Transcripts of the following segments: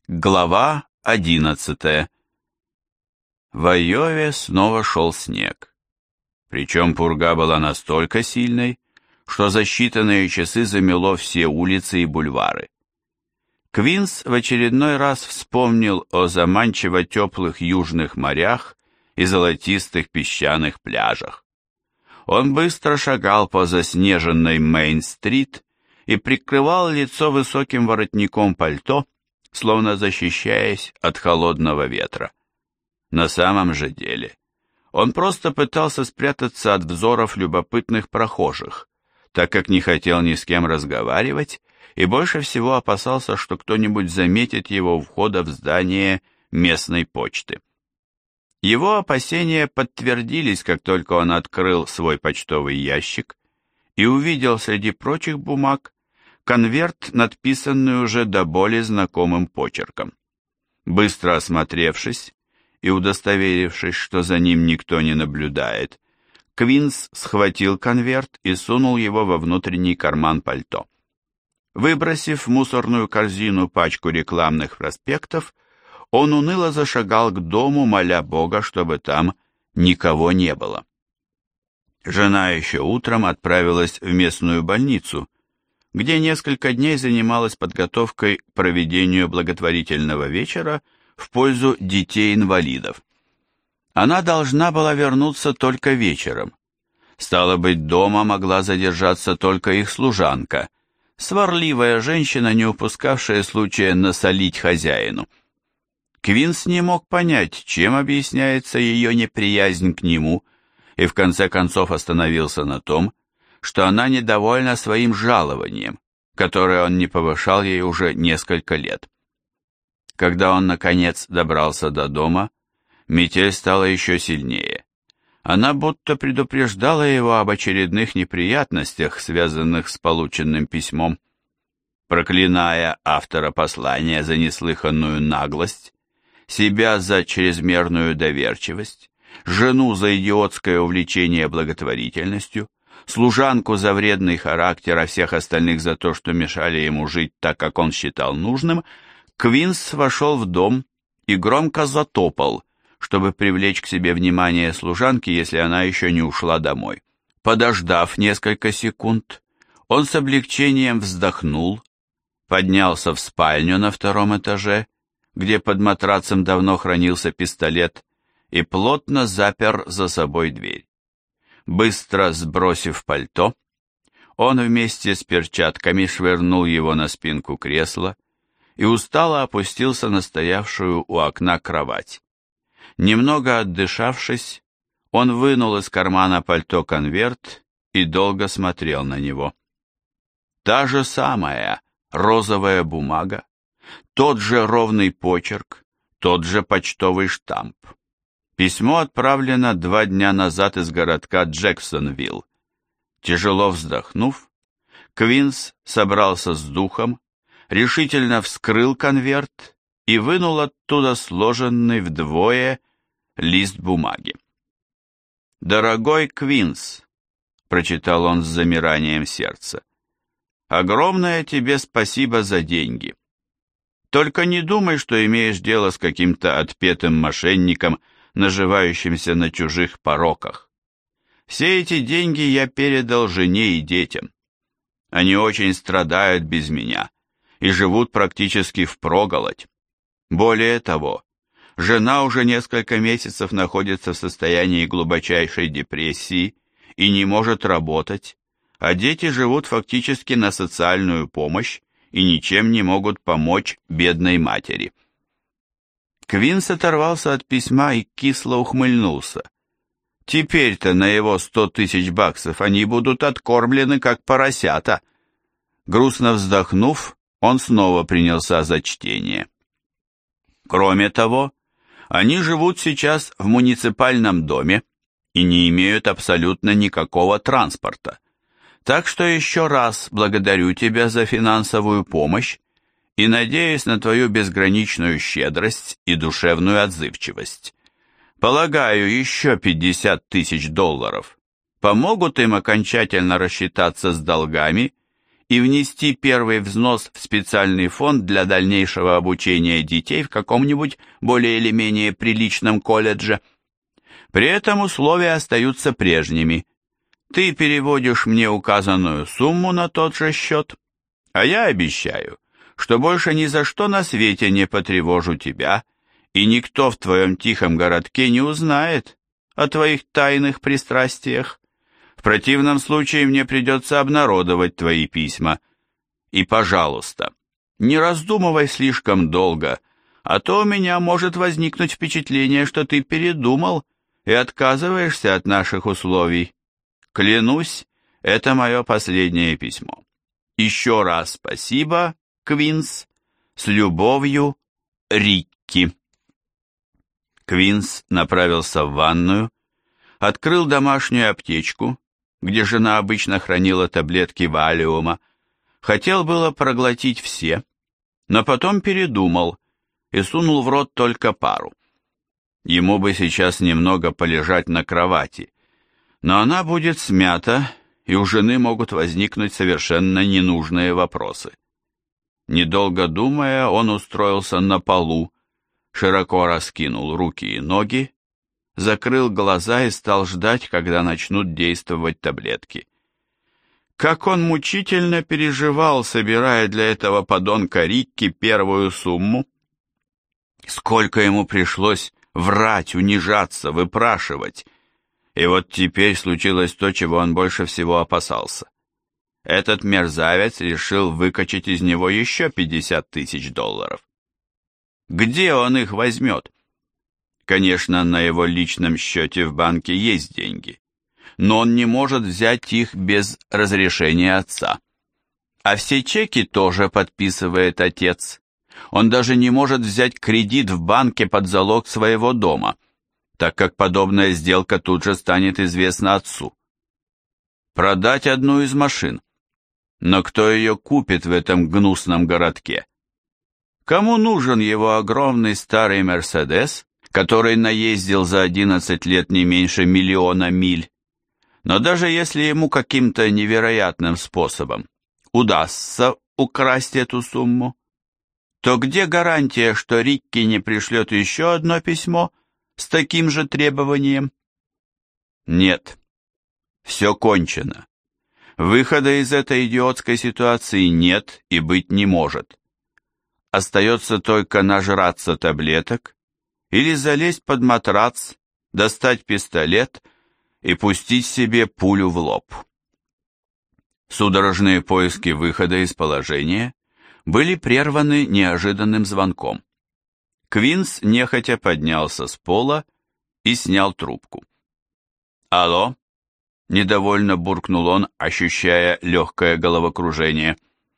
Глава 11. В Айове снова шел снег. Причем пурга была настолько сильной, что за считанные часы замело все улицы и бульвары. Квинс в очередной раз вспомнил о заманчиво теплых южных морях и золотистых песчаных пляжах. Он быстро шагал по заснеженной Мейн-стрит и прикрывал лицо высоким воротником пальто, словно защищаясь от холодного ветра. На самом же деле, он просто пытался спрятаться от взоров любопытных прохожих, так как не хотел ни с кем разговаривать и больше всего опасался, что кто-нибудь заметит его у входа в здание местной почты. Его опасения подтвердились, как только он открыл свой почтовый ящик и увидел среди прочих бумаг конверт, надписанный уже до боли знакомым почерком. Быстро осмотревшись и удостоверившись, что за ним никто не наблюдает, Квинс схватил конверт и сунул его во внутренний карман пальто. Выбросив в мусорную корзину пачку рекламных проспектов, он уныло зашагал к дому, моля Бога, чтобы там никого не было. Жена еще утром отправилась в местную больницу, где несколько дней занималась подготовкой к проведению благотворительного вечера в пользу детей-инвалидов. Она должна была вернуться только вечером. Стало быть, дома могла задержаться только их служанка, сварливая женщина, не упускавшая случая насолить хозяину. Квинс не мог понять, чем объясняется ее неприязнь к нему, и в конце концов остановился на том, что она недовольна своим жалованием, которое он не повышал ей уже несколько лет. Когда он, наконец, добрался до дома, метель стала еще сильнее. Она будто предупреждала его об очередных неприятностях, связанных с полученным письмом. Проклиная автора послания за неслыханную наглость, себя за чрезмерную доверчивость, жену за идиотское увлечение благотворительностью, служанку за вредный характер, а всех остальных за то, что мешали ему жить так, как он считал нужным, Квинс вошел в дом и громко затопал, чтобы привлечь к себе внимание служанки, если она еще не ушла домой. Подождав несколько секунд, он с облегчением вздохнул, поднялся в спальню на втором этаже, где под матрацем давно хранился пистолет, и плотно запер за собой дверь. Быстро сбросив пальто, он вместе с перчатками швырнул его на спинку кресла и устало опустился на стоявшую у окна кровать. Немного отдышавшись, он вынул из кармана пальто конверт и долго смотрел на него. Та же самая розовая бумага, тот же ровный почерк, тот же почтовый штамп. Письмо отправлено 2 дня назад из городка Джексонвилл. Тяжело вздохнув, Квинс собрался с духом, решительно вскрыл конверт и вынул оттуда сложенный вдвое лист бумаги. «Дорогой Квинс», — прочитал он с замиранием сердца, — «огромное тебе спасибо за деньги. Только не думай, что имеешь дело с каким-то отпетым мошенником, наживающимся на чужих пороках. Все эти деньги я передал жене и детям. Они очень страдают без меня и живут практически впроголодь. Более того, жена уже несколько месяцев находится в состоянии глубочайшей депрессии и не может работать, а дети живут фактически на социальную помощь и ничем не могут помочь бедной матери». Квинс оторвался от письма и кисло ухмыльнулся. Теперь-то на его 100 000 баксов они будут откормлены, как поросята. Грустно вздохнув, он снова принялся за чтение. Кроме того, они живут сейчас в муниципальном доме и не имеют абсолютно никакого транспорта. Так что еще раз благодарю тебя за финансовую помощь и надеюсь на твою безграничную щедрость и душевную отзывчивость. Полагаю, еще $50 000 помогут им окончательно рассчитаться с долгами и внести первый взнос в специальный фонд для дальнейшего обучения детей в каком-нибудь более или менее приличном колледже. При этом условия остаются прежними. Ты переводишь мне указанную сумму на тот же счет, а я обещаю, что больше ни за что на свете не потревожу тебя, и никто в твоем тихом городке не узнает о твоих тайных пристрастиях. В противном случае мне придется обнародовать твои письма. И, пожалуйста, не раздумывай слишком долго, а то у меня может возникнуть впечатление, что ты передумал и отказываешься от наших условий. Клянусь, это мое последнее письмо. Еще раз спасибо, Квинс. С любовью, Рикки. Квинс направился в ванную, открыл домашнюю аптечку, где жена обычно хранила таблетки валиума, хотел было проглотить все, но потом передумал и сунул в рот только пару. Ему бы сейчас немного полежать на кровати, но она будет смята, и у жены могут возникнуть совершенно ненужные вопросы. Недолго думая, он устроился на полу, широко раскинул руки и ноги, закрыл глаза и стал ждать, когда начнут действовать таблетки. Как он мучительно переживал, собирая для этого подонка Рикки первую сумму. Сколько ему пришлось врать, унижаться, выпрашивать. И вот теперь случилось то, чего он больше всего опасался. Этот мерзавец решил выкачать из него еще 50 тысяч долларов. Где он их возьмет? Конечно, на его личном счете в банке есть деньги, но он не может взять их без разрешения отца. А все чеки тоже подписывает отец. Он даже не может взять кредит в банке под залог своего дома, так как подобная сделка тут же станет известна отцу. Продать одну из машин. Но кто ее купит в этом гнусном городке? Кому нужен его огромный старый «Мерседес», который наездил за 11 лет не меньше 1 миллиона миль? Но даже если ему каким-то невероятным способом удастся украсть эту сумму, то где гарантия, что Рикки не пришлет еще одно письмо с таким же требованием? Нет, все кончено. Выхода из этой идиотской ситуации нет и быть не может. Остается только нажраться таблеток или залезть под матрац, достать пистолет и пустить себе пулю в лоб. Судорожные поиски выхода из положения были прерваны неожиданным звонком. Квинс нехотя поднялся с пола и снял трубку. «Алло?» — недовольно буркнул он, ощущая легкое головокружение.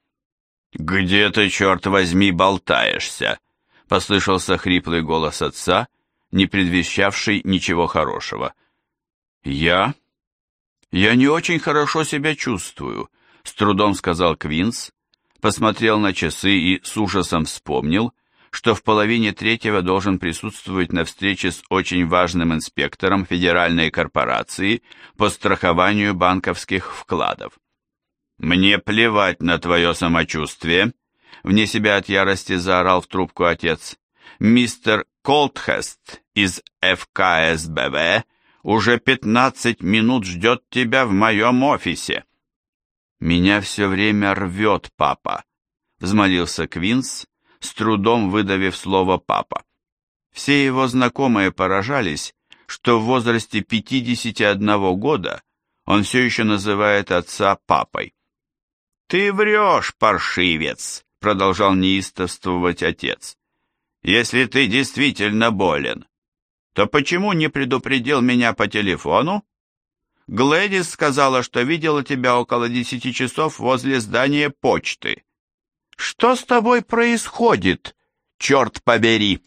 «Где ты, черт возьми, болтаешься?» — послышался хриплый голос отца, не предвещавший ничего хорошего. «Я не очень хорошо себя чувствую», — с трудом сказал Квинс, посмотрел на часы и с ужасом вспомнил, что в 2:30 должен присутствовать на встрече с очень важным инспектором Федеральной корпорации по страхованию банковских вкладов. «Мне плевать на твое самочувствие», — вне себя от ярости заорал в трубку отец. «Мистер Колтхест из ФКСБВ уже 15 минут ждет тебя в моем офисе». «Меня все время рвет, папа», — взмолился Квинс, с трудом выдавив слово «папа». Все его знакомые поражались, что в возрасте 51 года он все еще называет отца папой. «Ты врешь, паршивец», — продолжал неистовствовать отец. «Если ты действительно болен, то почему не предупредил меня по телефону? Глэдис сказала, что видела тебя около 10 часов возле здания почты. Что с тобой происходит, черт побери?»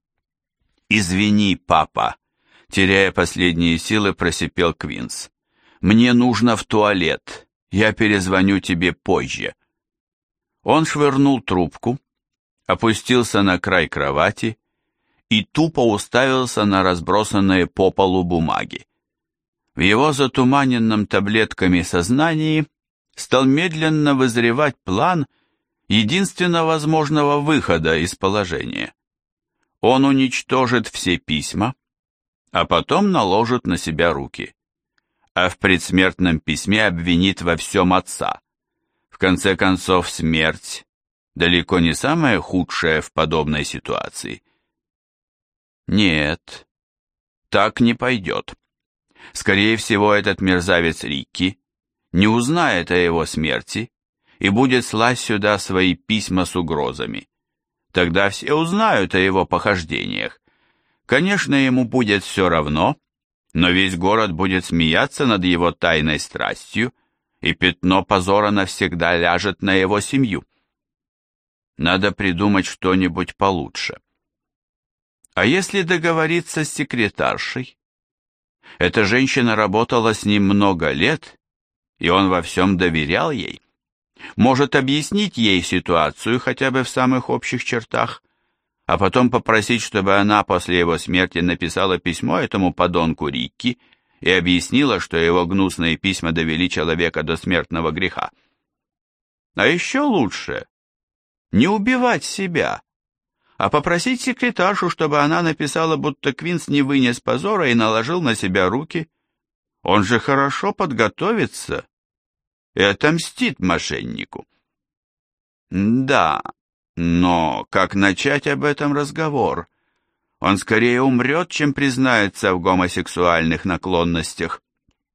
«Извини, папа», — теряя последние силы, просипел Квинс. «Мне нужно в туалет. Я перезвоню тебе позже». Он швырнул трубку, опустился на край кровати и тупо уставился на разбросанные по полу бумаги. В его затуманенном таблетками сознании стал медленно вызревать план единственно возможного выхода из положения. Он уничтожит все письма, а потом наложит на себя руки. А в предсмертном письме обвинит во всем отца. В конце концов, смерть далеко не самое худшее в подобной ситуации. Нет, так не пойдет. Скорее всего, этот мерзавец Рикки не узнает о его смерти и будет слать сюда свои письма с угрозами. Тогда все узнают о его похождениях. Конечно, ему будет все равно, но весь город будет смеяться над его тайной страстью, и пятно позора навсегда ляжет на его семью. Надо придумать что-нибудь получше. А если договориться с секретаршей? Эта женщина работала с ним много лет, и он во всем доверял ей. Может объяснить ей ситуацию хотя бы в самых общих чертах, а потом попросить, чтобы она после его смерти написала письмо этому подонку Рикки и объяснила, что его гнусные письма довели человека до смертного греха. А еще лучше не убивать себя, а попросить секретаршу, чтобы она написала, будто Квинс не вынес позора и наложил на себя руки. Он же хорошо подготовится и отомстит мошеннику. Да, но как начать об этом разговор? Он скорее умрет, чем признается в гомосексуальных наклонностях.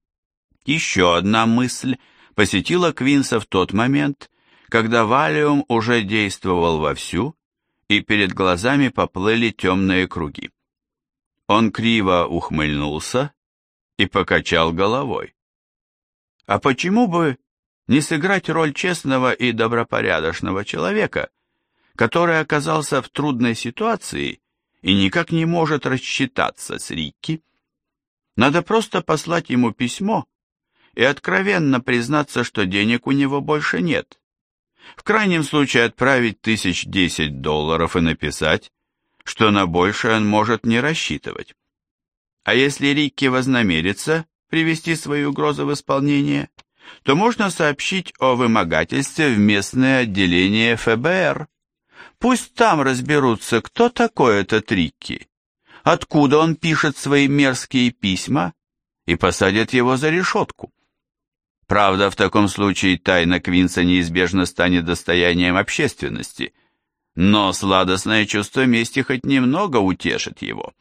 Еще одна мысль посетила Квинса в тот момент, когда валиум уже действовал вовсю, и перед глазами поплыли темные круги. Он криво ухмыльнулся и покачал головой. А почему бы не сыграть роль честного и добропорядочного человека, который оказался в трудной ситуации и никак не может рассчитаться с Рикки? Надо просто послать ему письмо и откровенно признаться, что денег у него больше нет. В крайнем случае отправить $1010 и написать, что на большее он может не рассчитывать. А если Рикки вознамерится привести свои угрозы в исполнение, то можно сообщить о вымогательстве в местное отделение ФБР. Пусть там разберутся, кто такой этот Рикки, откуда он пишет свои мерзкие письма, и посадят его за решетку. Правда, в таком случае тайна Квинса неизбежно станет достоянием общественности, но сладостное чувство мести хоть немного утешит его.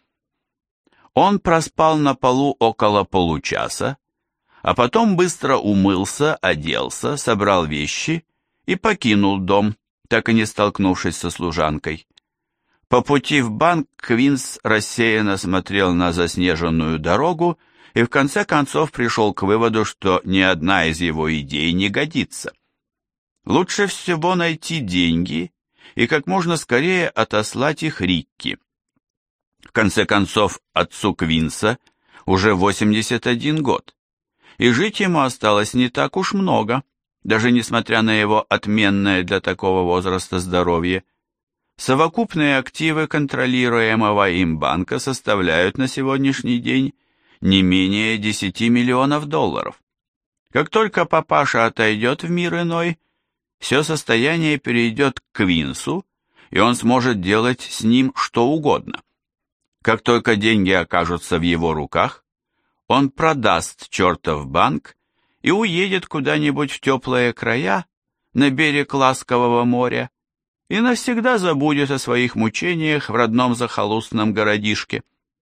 Он проспал на полу около получаса, а потом быстро умылся, оделся, собрал вещи и покинул дом, так и не столкнувшись со служанкой. По пути в банк Квинс рассеянно смотрел на заснеженную дорогу и в конце концов пришел к выводу, что ни одна из его идей не годится. Лучше всего найти деньги и как можно скорее отослать их Рикки. В конце концов, отцу Квинса уже 81 год, и жить ему осталось не так уж много, даже несмотря на его отменное для такого возраста здоровье. Совокупные активы контролируемого им банка составляют на сегодняшний день не менее 10 миллионов долларов. Как только папаша отойдет в мир иной, все состояние перейдет к Квинсу, и он сможет делать с ним что угодно. Как только деньги окажутся в его руках, он продаст чертов банк и уедет куда-нибудь в теплые края, на берег ласкового моря, и навсегда забудет о своих мучениях в родном захолустном городишке.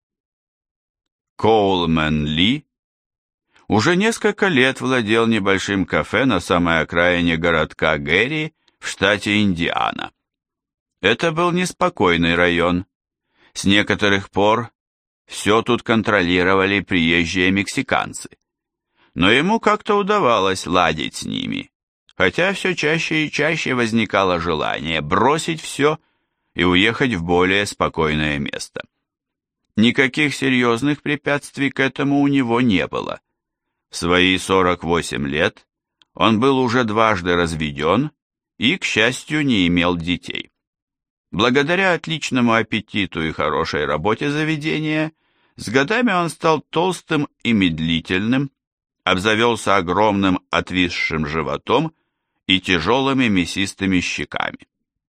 Коулман Ли уже несколько лет владел небольшим кафе на самой окраине городка Гэри в штате Индиана. Это был неспокойный район. С некоторых пор все тут контролировали приезжие мексиканцы. Но ему как-то удавалось ладить с ними, хотя все чаще и чаще возникало желание бросить все и уехать в более спокойное место. Никаких серьезных препятствий к этому у него не было. В свои 48 лет он был уже дважды разведен и, к счастью, не имел детей. Благодаря отличному аппетиту и хорошей работе заведения, с годами он стал толстым и медлительным, обзавелся огромным отвисшим животом и тяжелыми мясистыми щеками.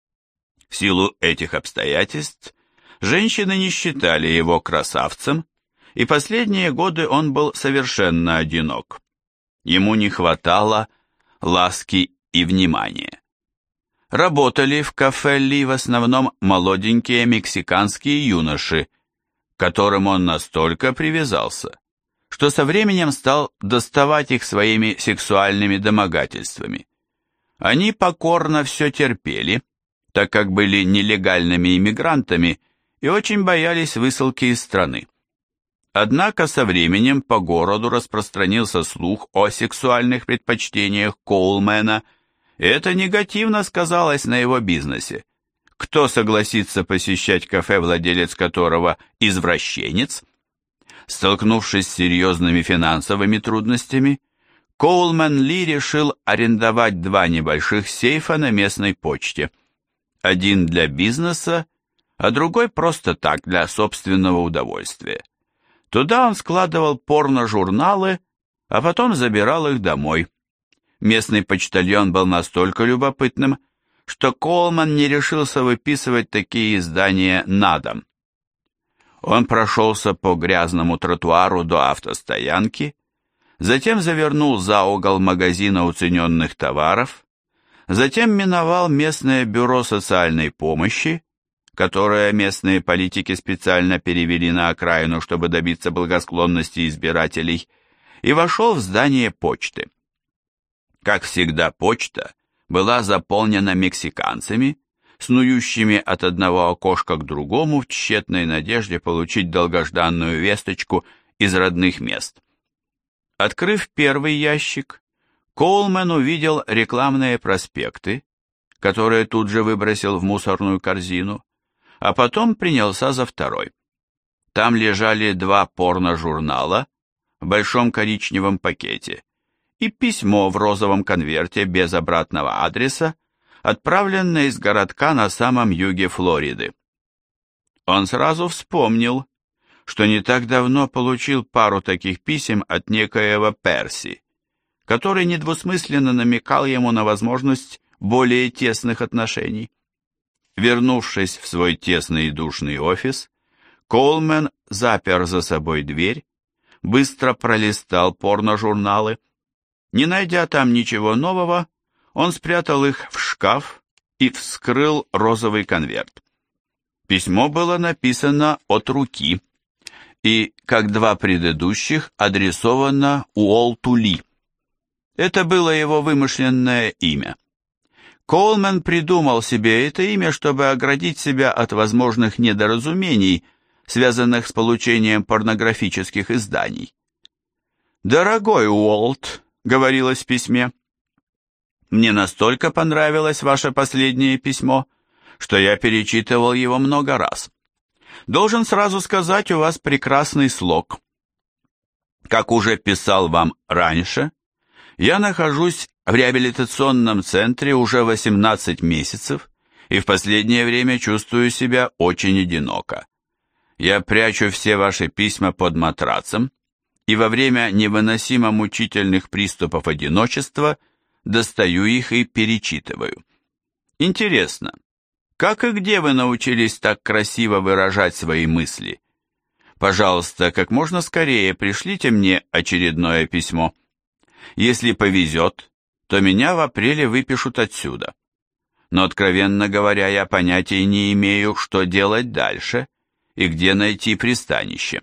В силу этих обстоятельств женщины не считали его красавцем, и последние годы он был совершенно одинок. Ему не хватало ласки и внимания. Работали в кафе Ли в основном молоденькие мексиканские юноши, к которым он настолько привязался, что со временем стал доставать их своими сексуальными домогательствами. Они покорно все терпели, так как были нелегальными иммигрантами и очень боялись высылки из страны. Однако со временем по городу распространился слух о сексуальных предпочтениях Коулмена, и это негативно сказалось на его бизнесе. Кто согласится посещать кафе, владелец которого извращенец? Столкнувшись с серьезными финансовыми трудностями, Коулман Ли решил арендовать 2 небольших сейфа на местной почте. Один для бизнеса, а другой просто так, для собственного удовольствия. Туда он складывал порно-журналы, а потом забирал их домой. Местный почтальон был настолько любопытным, что Коулман не решился выписывать такие издания на дом. Он прошелся по грязному тротуару до автостоянки, затем завернул за угол магазина уцененных товаров, затем миновал местное бюро социальной помощи, которое местные политики специально перевели на окраину, чтобы добиться благосклонности избирателей, и вошел в здание почты. Как всегда, почта была заполнена мексиканцами, снующими от одного окошка к другому в тщетной надежде получить долгожданную весточку из родных мест. Открыв первый ящик, Коулман увидел рекламные проспекты, которые тут же выбросил в мусорную корзину, а потом принялся за второй. Там лежали 2 порно-журнала в большом коричневом пакете и письмо в розовом конверте без обратного адреса, отправленное из городка на самом юге Флориды. Он сразу вспомнил, что не так давно получил пару таких писем от некоего Перси, который недвусмысленно намекал ему на возможность более тесных отношений. Вернувшись в свой тесный и душный офис, Коулман запер за собой дверь, быстро пролистал порно-журналы. Не найдя там ничего нового, он спрятал их в шкаф и вскрыл розовый конверт. Письмо было написано от руки и, как 2 предыдущих, адресовано Уолту Ли. Это было его вымышленное имя. Коулман придумал себе это имя, чтобы оградить себя от возможных недоразумений, связанных с получением порнографических изданий. «Дорогой Уолт», — говорилось в письме, — «мне настолько понравилось ваше последнее письмо, что я перечитывал его много раз. Должен сразу сказать, у вас прекрасный слог. Как уже писал вам раньше, я нахожусь в реабилитационном центре уже 18 месяцев и в последнее время чувствую себя очень одиноко. Я прячу все ваши письма под матрацем и во время невыносимо мучительных приступов одиночества достаю их и перечитываю. Интересно, как и где вы научились так красиво выражать свои мысли? Пожалуйста, как можно скорее пришлите мне очередное письмо. Если повезет, то меня в апреле выпишут отсюда. Но, откровенно говоря, я понятия не имею, что делать дальше и где найти пристанище.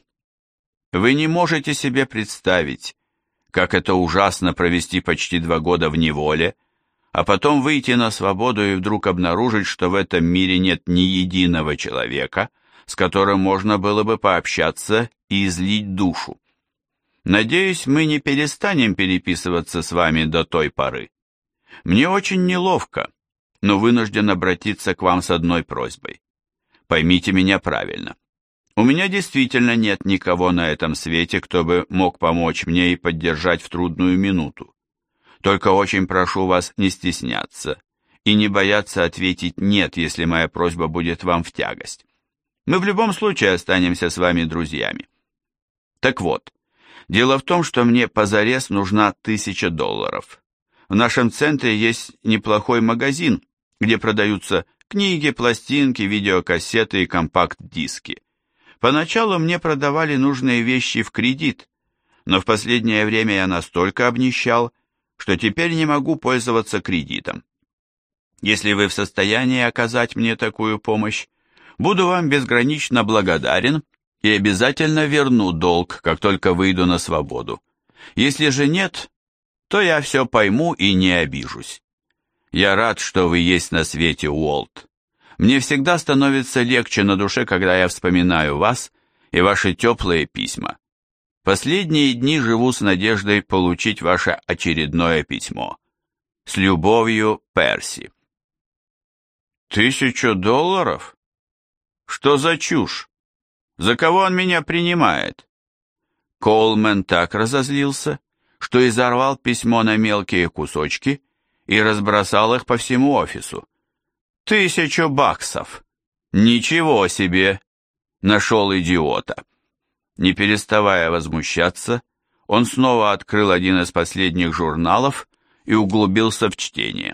Вы не можете себе представить, как это ужасно провести почти 2 года в неволе, а потом выйти на свободу и вдруг обнаружить, что в этом мире нет ни единого человека, с которым можно было бы пообщаться и излить душу. Надеюсь, мы не перестанем переписываться с вами до той поры. Мне очень неловко, но вынужден обратиться к вам с одной просьбой. Поймите меня правильно. У меня действительно нет никого на этом свете, кто бы мог помочь мне и поддержать в трудную минуту. Только очень прошу вас не стесняться и не бояться ответить «нет», если моя просьба будет вам в тягость. Мы в любом случае останемся с вами друзьями. Так вот, Дело в том, что мне позарез нужна $1000. В нашем центре есть неплохой магазин, где продаются книги, пластинки, видеокассеты и компакт-диски. Поначалу мне продавали нужные вещи в кредит, но в последнее время я настолько обнищал, что теперь не могу пользоваться кредитом. Если вы в состоянии оказать мне такую помощь, буду вам безгранично благодарен и обязательно верну долг, как только выйду на свободу. Если же нет, то я все пойму и не обижусь. Я рад, что вы есть на свете, Уолт. Мне всегда становится легче на душе, когда я вспоминаю вас и ваши теплые письма. Последние дни живу с надеждой получить ваше очередное письмо. С любовью, Перси. $1000? Что за чушь? За кого он меня принимает? Коулман так разозлился, что изорвал письмо на мелкие кусочки и разбросал их по всему офису. $1000! Ничего себе! Нашел идиота. Не переставая возмущаться, он снова открыл один из последних журналов и углубился в чтение.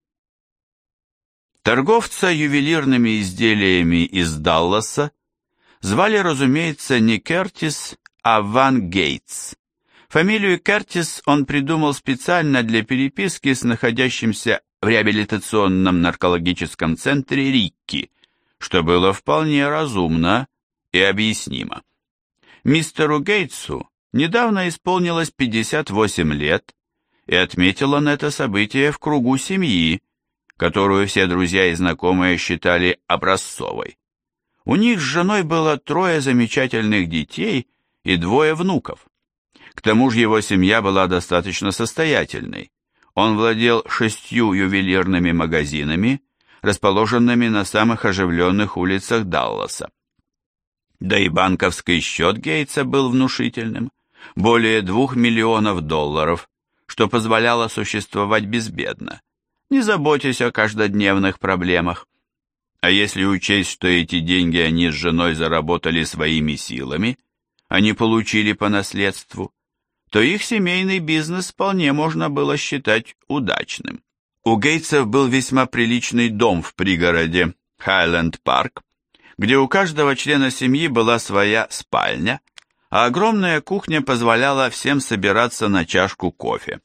Торговца ювелирными изделиями из Далласа звали, разумеется, не Кертис, а Ван Гейтс. Фамилию Кертис он придумал специально для переписки с находящимся в реабилитационном наркологическом центре Рикки, что было вполне разумно и объяснимо. Мистеру Гейтсу недавно исполнилось 58 лет, и отметил он это событие в кругу семьи, которую все друзья и знакомые считали образцовой. У них с женой было 3 замечательных детей и 2 внуков. К тому же его семья была достаточно состоятельной. Он владел 6 ювелирными магазинами, расположенными на самых оживленных улицах Далласа. Да и банковский счет Гейтса был внушительным, более $2 миллионов, что позволяло существовать безбедно, не заботясь о каждодневных проблемах. А если учесть, что эти деньги они с женой заработали своими силами, а не получили по наследству, то их семейный бизнес вполне можно было считать удачным. У Гейтсов был весьма приличный дом в пригороде Хайленд-парк, где у каждого члена семьи была своя спальня, а огромная кухня позволяла всем собираться на чашку кофе.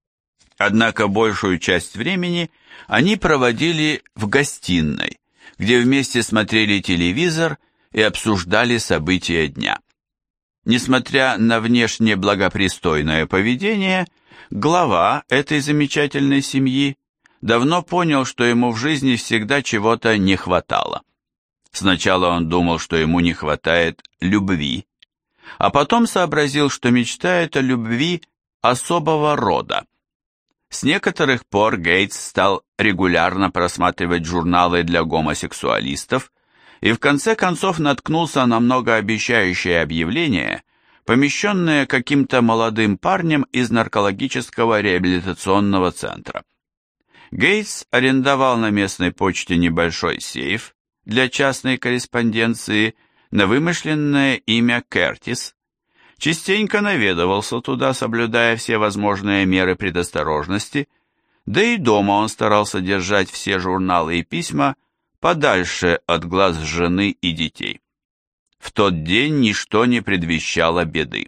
Однако большую часть времени они проводили в гостиной, где вместе смотрели телевизор и обсуждали события дня. Несмотря на внешне благопристойное поведение, глава этой замечательной семьи давно понял, что ему в жизни всегда чего-то не хватало. Сначала он думал, что ему не хватает любви, а потом сообразил, что мечтает о любви особого рода. С некоторых пор Гейтс стал регулярно просматривать журналы для гомосексуалистов и в конце концов наткнулся на многообещающее объявление, помещенное каким-то молодым парнем из наркологического реабилитационного центра. Гейтс арендовал на местной почте небольшой сейф для частной корреспонденции на вымышленное имя Кертис, частенько наведывался туда, соблюдая все возможные меры предосторожности, да и дома он старался держать все журналы и письма подальше от глаз жены и детей. В тот день ничто не предвещало беды.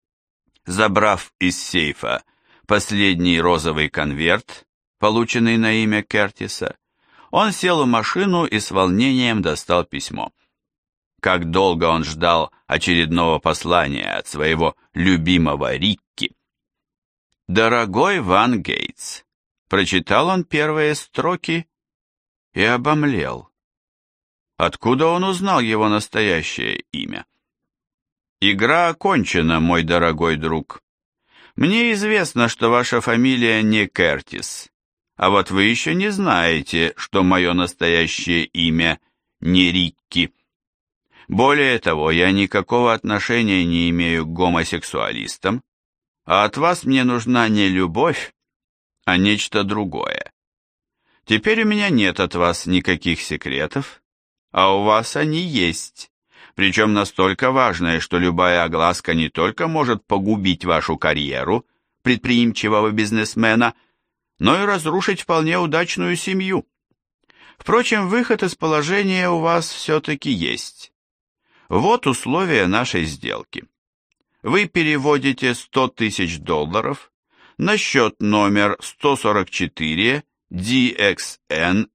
Забрав из сейфа последний розовый конверт, полученный на имя Кертиса, он сел в машину и с волнением достал письмо. Как долго он ждал очередного послания от своего любимого Рикки. «Дорогой Ван Гейтс», прочитал он первые строки и обомлел. Откуда он узнал его настоящее имя? «Игра окончена, мой дорогой друг. Мне известно, что ваша фамилия не Кертис, а вот вы еще не знаете, что мое настоящее имя не Рикки. Более того, я никакого отношения не имею к гомосексуалистам, а от вас мне нужна не любовь, а нечто другое. Теперь у меня нет от вас никаких секретов, а у вас они есть, причем настолько важное, что любая огласка не только может погубить вашу карьеру предприимчивого бизнесмена, но и разрушить вполне удачную семью. Впрочем, выход из положения у вас все-таки есть. Вот условия нашей сделки. Вы переводите $100 тысяч на счет номер 144 DXN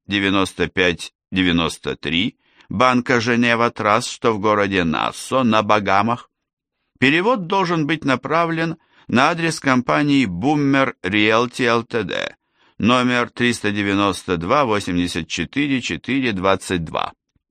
9593 Банка Женева Траст, что в городе Нассо, на Багамах. Перевод должен быть направлен на адрес компании Boomer Realty Ltd, номер 392-84-422.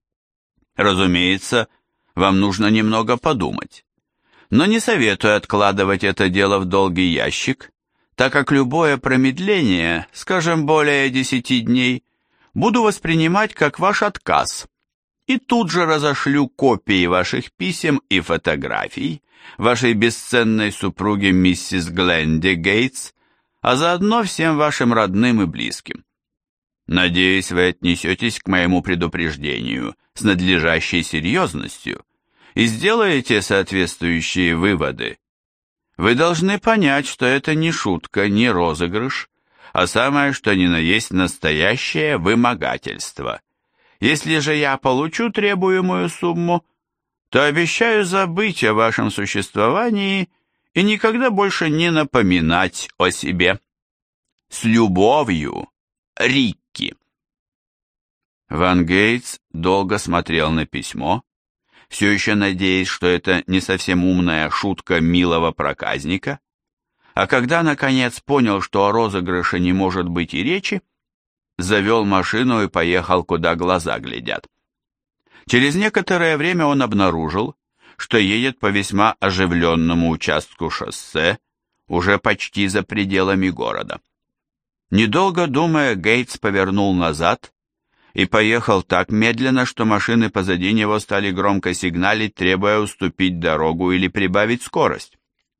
Разумеется, вам нужно немного подумать, но не советую откладывать это дело в долгий ящик, так как любое промедление, скажем, более 10 дней, буду воспринимать как ваш отказ, и тут же разошлю копии ваших писем и фотографий вашей бесценной супруге миссис Гленди Гейтс, а заодно всем вашим родным и близким. Надеюсь, вы отнесетесь к моему предупреждению с надлежащей серьезностью и сделаете соответствующие выводы. Вы должны понять, что это не шутка, не розыгрыш, а самое что ни на есть настоящее вымогательство. Если же я получу требуемую сумму, то обещаю забыть о вашем существовании и никогда больше не напоминать о себе. С любовью, Рикки. Ван Гейтс долго смотрел на письмо, все еще надеясь, что это не совсем умная шутка милого проказника, а когда наконец понял, что о розыгрыше не может быть и речи, завел машину и поехал, куда глаза глядят. Через некоторое время он обнаружил, что едет по весьма оживленному участку шоссе, уже почти за пределами города. Недолго думая, Гейтс повернул назад и поехал так медленно, что машины позади него стали громко сигналить, требуя уступить дорогу или прибавить скорость.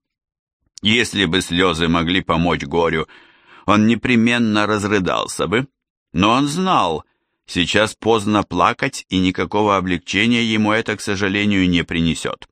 Если бы слезы могли помочь горю, он непременно разрыдался бы, но он знал, сейчас поздно плакать, и никакого облегчения ему это, к сожалению, не принесет.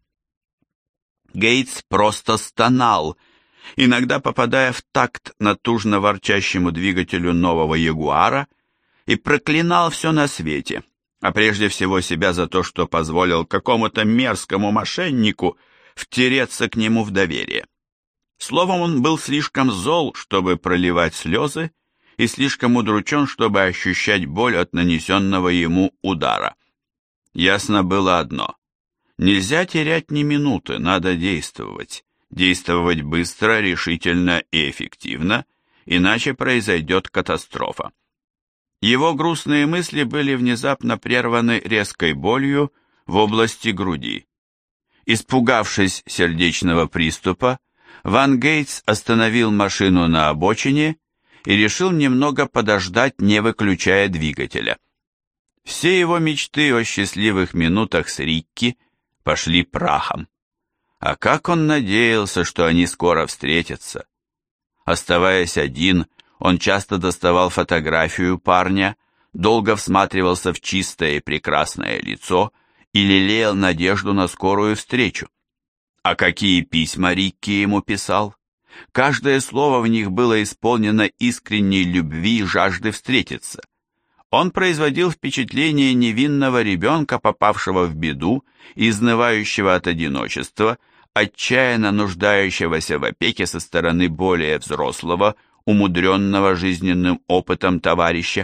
Гейтс просто стонал, иногда попадая в такт натужно ворчащему двигателю нового Ягуара, и проклинал все на свете, а прежде всего себя за то, что позволил какому-то мерзкому мошеннику втереться к нему в доверие. Словом, он был слишком зол, чтобы проливать слезы, и слишком удручен, чтобы ощущать боль от нанесенного ему удара. Ясно было одно. Нельзя терять ни минуты, надо действовать. Действовать быстро, решительно и эффективно, иначе произойдет катастрофа. Его грустные мысли были внезапно прерваны резкой болью в области груди. Испугавшись сердечного приступа, Ван Гейтс остановил машину на обочине и решил немного подождать, не выключая двигателя. Все его мечты о счастливых минутах с Рикки пошли прахом. А как он надеялся, что они скоро встретятся. Оставаясь один, он часто доставал фотографию парня, долго всматривался в чистое и прекрасное лицо и лелеял надежду на скорую встречу. А какие письма Рикки ему писал? Каждое слово в них было исполнено искренней любви и жажды встретиться. Он производил впечатление невинного ребенка, попавшего в беду, изнывающего от одиночества, отчаянно нуждающегося в опеке со стороны более взрослого, умудренного жизненным опытом товарища.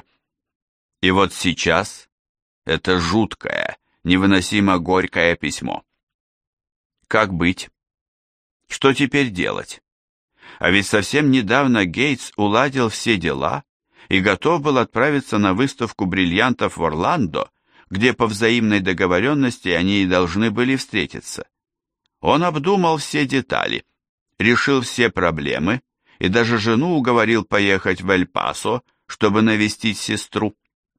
И вот сейчас это жуткое, невыносимо горькое письмо. Как быть? Что теперь делать? А ведь совсем недавно Гейтс уладил все дела и готов был отправиться на выставку бриллиантов в Орландо, где по взаимной договоренности они и должны были встретиться. Он обдумал все детали, решил все проблемы и даже жену уговорил поехать в Эль-Пасо, чтобы навестить сестру.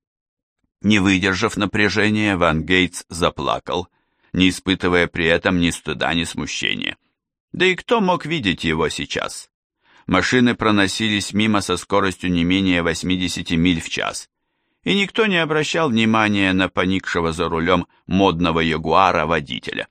Не выдержав напряжения, Ван Гейтс заплакал, не испытывая при этом ни стыда, ни смущения. Да и кто мог видеть его сейчас? Машины проносились мимо со скоростью не менее 80 миль в час, и никто не обращал внимания на поникшего за рулем модного ягуара водителя.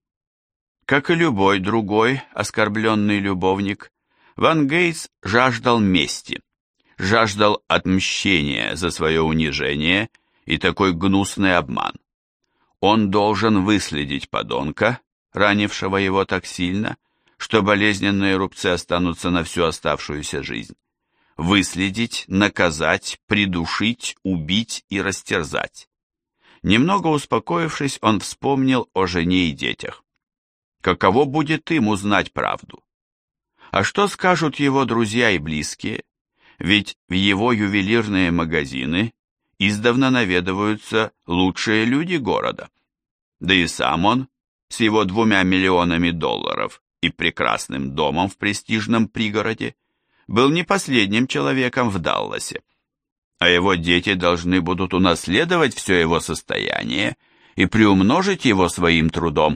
Как и любой другой оскорбленный любовник, Ван Гейтс жаждал мести, жаждал отмщения за свое унижение и такой гнусный обман. Он должен выследить подонка, ранившего его так сильно, что болезненные рубцы останутся на всю оставшуюся жизнь. Выследить, наказать, придушить, убить и растерзать. Немного успокоившись, он вспомнил о жене и детях. Каково будет им узнать правду? А что скажут его друзья и близкие? Ведь в его ювелирные магазины издавна наведываются лучшие люди города. Да и сам он, с его $2 миллионами и прекрасным домом в престижном пригороде, был не последним человеком в Далласе. А его дети должны будут унаследовать все его состояние и приумножить его своим трудом.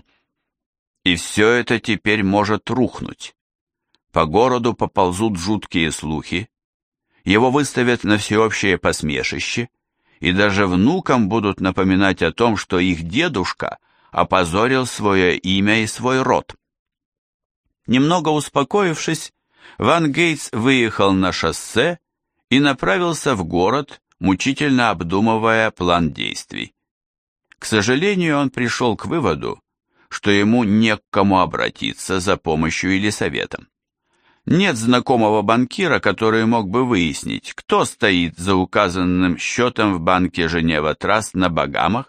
И все это теперь может рухнуть. По городу поползут жуткие слухи, его выставят на всеобщее посмешище, и даже внукам будут напоминать о том, что их дедушка опозорил свое имя и свой род. Немного успокоившись, Ван Гейтс выехал на шоссе и направился в город, мучительно обдумывая план действий. К сожалению, он пришел к выводу, что ему не к кому обратиться за помощью или советом. Нет знакомого банкира, который мог бы выяснить, кто стоит за указанным счетом в банке Женева Траст на Багамах.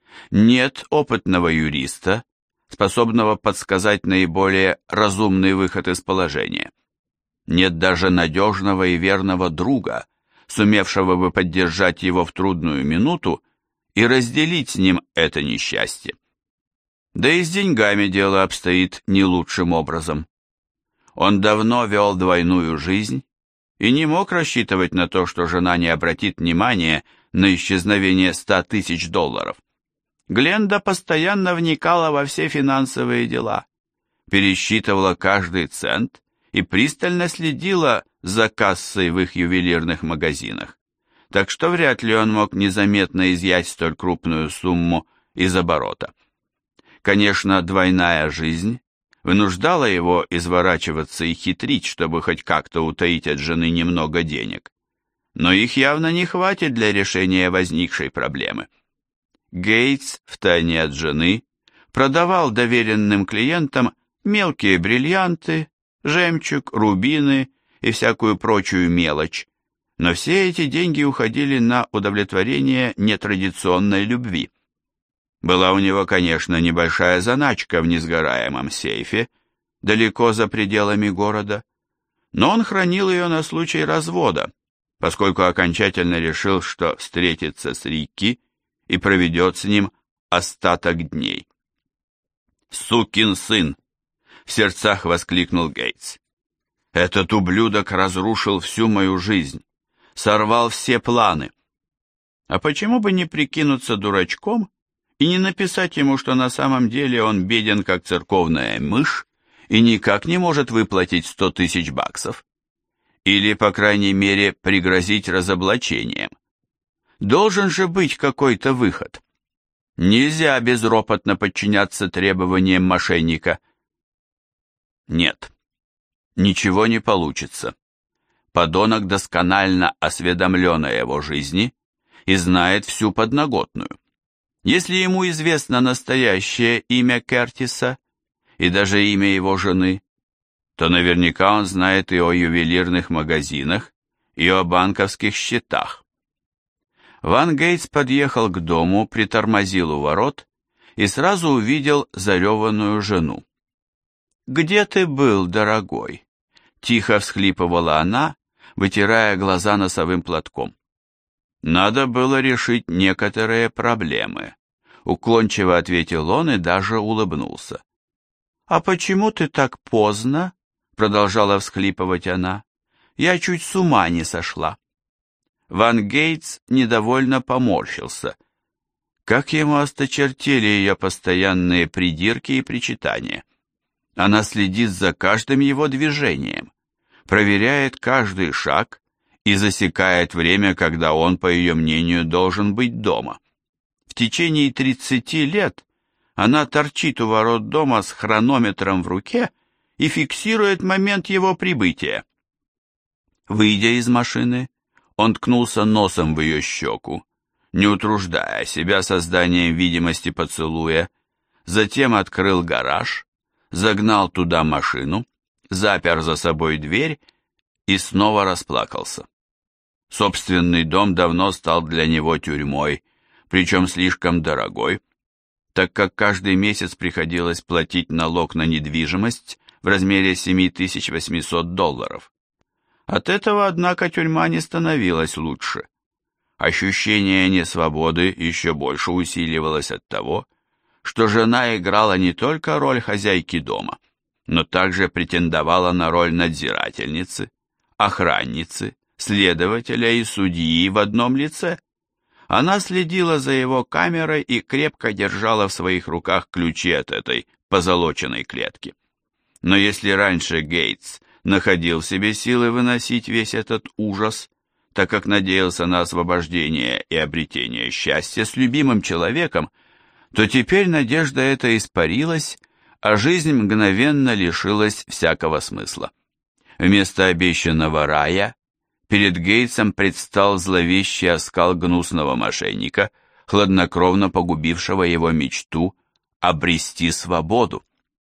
Нет опытного юриста, способного подсказать наиболее разумный выход из положения. Нет даже надежного и верного друга, сумевшего бы поддержать его в трудную минуту и разделить с ним это несчастье. Да и с деньгами дело обстоит не лучшим образом. Он давно вел двойную жизнь и не мог рассчитывать на то, что жена не обратит внимания на исчезновение $100 000. Гленда постоянно вникала во все финансовые дела, пересчитывала каждый цент и пристально следила за кассой в их ювелирных магазинах, так что вряд ли он мог незаметно изъять столь крупную сумму из оборота. Конечно, двойная жизнь вынуждала его изворачиваться и хитрить, чтобы хоть как-то утаить от жены немного денег, но их явно не хватит для решения возникшей проблемы. Гейтс, втайне от жены, продавал доверенным клиентам мелкие бриллианты, жемчуг, рубины и всякую прочую мелочь, но все эти деньги уходили на удовлетворение нетрадиционной любви. Была у него, конечно, небольшая заначка в несгораемом сейфе, далеко за пределами города, но он хранил ее на случай развода, поскольку окончательно решил, что встретится с Рикки и проведет с ним остаток дней. «Сукин сын!» — в сердцах воскликнул Гейтс. «Этот ублюдок разрушил всю мою жизнь, сорвал все планы. А почему бы не прикинуться дурачком и не написать ему, что на самом деле он беден, как церковная мышь, и никак не может выплатить $100 000? Или, по крайней мере, пригрозить разоблачением? Должен же быть какой-то выход. Нельзя безропотно подчиняться требованиям мошенника. Нет, ничего не получится. Подонок досконально осведомлен о его жизни и знает всю подноготную. Если ему известно настоящее имя Кертиса и даже имя его жены, то наверняка он знает и о ювелирных магазинах, и о банковских счетах. Ван Гейтс подъехал к дому, притормозил у ворот и сразу увидел зареванную жену. «Где ты был, дорогой?» — тихо всхлипывала она, вытирая глаза носовым платком. «Надо было решить некоторые проблемы», — уклончиво ответил он и даже улыбнулся. «А почему ты так поздно?» — продолжала всхлипывать она. «Я чуть с ума не сошла». Ван Гейтс недовольно поморщился. Как ему осточертели ее постоянные придирки и причитания. Она следит за каждым его движением, проверяет каждый шаг и засекает время, когда он, по ее мнению, должен быть дома. В течение 30 лет она торчит у ворот дома с хронометром в руке и фиксирует момент его прибытия. Выйдя из машины, он ткнулся носом в ее щеку, не утруждая себя созданием видимости поцелуя, затем открыл гараж, загнал туда машину, запер за собой дверь и снова расплакался. Собственный дом давно стал для него тюрьмой, причем слишком дорогой, так как каждый месяц приходилось платить налог на недвижимость в размере $7800. От этого, однако, тюрьма не становилась лучше. Ощущение несвободы еще больше усиливалось от того, что жена играла не только роль хозяйки дома, но также претендовала на роль надзирательницы, охранницы, следователя и судьи в одном лице. Она следила за его камерой и крепко держала в своих руках ключи от этой позолоченной клетки. Но если раньше Гейтс находил в себе силы выносить весь этот ужас, так как надеялся на освобождение и обретение счастья с любимым человеком, то теперь надежда эта испарилась, а жизнь мгновенно лишилась всякого смысла. Вместо обещанного рая перед Гейтсом предстал зловещий оскал гнусного мошенника, хладнокровно погубившего его мечту обрести свободу.